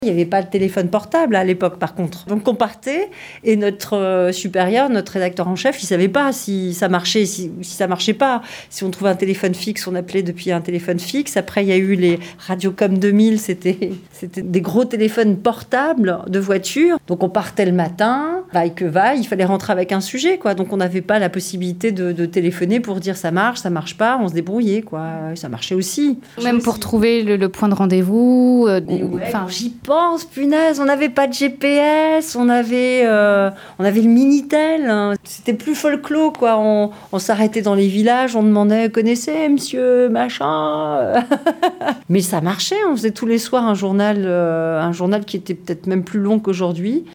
Il n'y avait pas de téléphone portable à l'époque, par contre. Donc on partait et notre supérieur, notre rédacteur en chef, il ne savait pas si ça marchait, si ça ne marchait pas. Si on trouvait un téléphone fixe, on appelait depuis un téléphone fixe. Après, il y a eu les Radiocom 2000, c'était des gros téléphones portables de voiture. Donc on partait le matin, vaille que vaille, il fallait rentrer avec un sujet, quoi. Donc on n'avait pas la possibilité de téléphoner pour dire ça marche pas, on se débrouillait, quoi. Ça marchait aussi. Même pour trouver le point de rendez-vous. J'y pense, punaise, on n'avait pas de GPS, on avait le Minitel, hein. C'était plus folklore, quoi. On s'arrêtait dans les villages, on demandait, connaissez monsieur, machin. Mais ça marchait, on faisait tous les soirs un journal qui était peut-être même plus long qu'aujourd'hui.